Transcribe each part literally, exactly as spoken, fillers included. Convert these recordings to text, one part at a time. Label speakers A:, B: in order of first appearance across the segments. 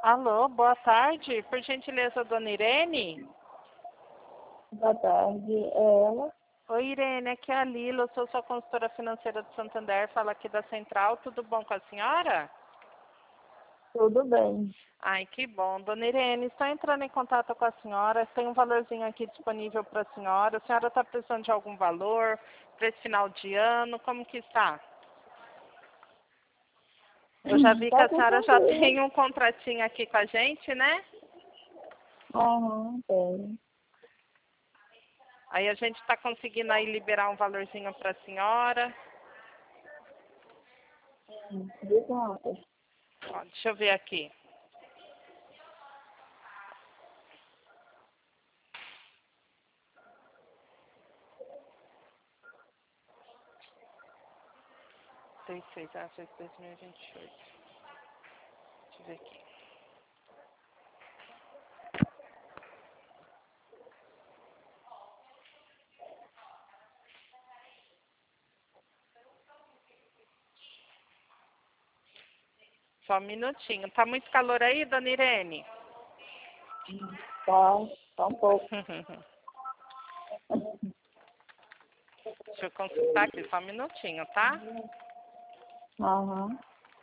A: Alô, boa tarde. Por gentileza, dona Irene?
B: Boa tarde, é ela?
A: Oi, Irene, aqui é a Lila, eu sou sua consultora financeira do Santander, fala aqui da Central, tudo bom com a senhora?
B: Tudo bem.
A: Ai, que bom. Dona Irene, estou entrando em contato com a senhora, tem um valorzinho aqui disponível para a senhora, a senhora está precisando de algum valor para esse final de ano, como que está? Eu já vi que
B: Tá
A: a
B: tudo
A: senhora já
B: tranquilo.
A: tem um contratinho aqui com a gente, né?
B: Aham, tem.
A: Aí a gente está conseguindo aí liberar um valorzinho para a senhora.
B: Hum, De quanto?
A: Ó, deixa eu ver aqui. seis, seis, ah, seis, dois mil e vinte e oito. Deixa eu ver aqui. Só um minutinho. Tá muito calor aí, dona Irene?
B: Tá, tá um pouco.
A: Deixa eu consultar aqui, só um minutinho, tá?
B: Aham.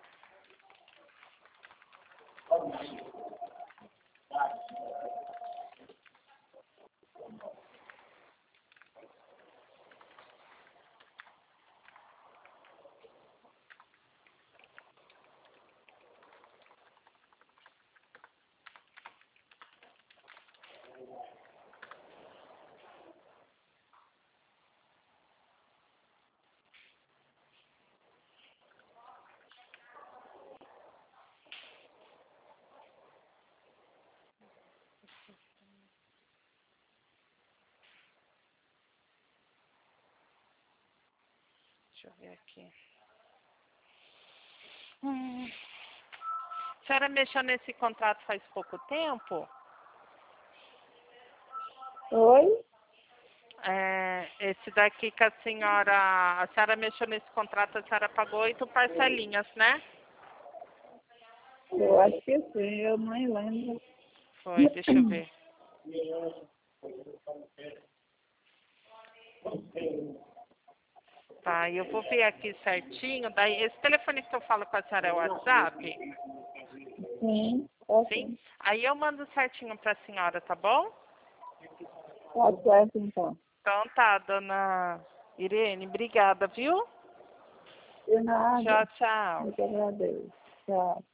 A: Deixa eu ver aqui. Hum. A senhora mexeu nesse contrato faz pouco tempo?
B: Oi?
A: É, esse daqui que a senhora... A senhora mexeu nesse contrato, a senhora pagou oito parcelinhas, né?
B: Eu acho que sim, eu nem lembro.
A: Foi, deixa eu ver. Tá, eu vou ver aqui certinho. Daí, esse telefone que eu falo com a senhora é o WhatsApp?
B: Sim, tá
A: Sim?
B: sim.
A: Aí eu mando certinho pra senhora, tá bom?
B: Tá certo, então.
A: Então tá, dona Irene, obrigada, viu?
B: De nada.
A: Tchau, tchau.
B: Eu que agradeço. Tchau.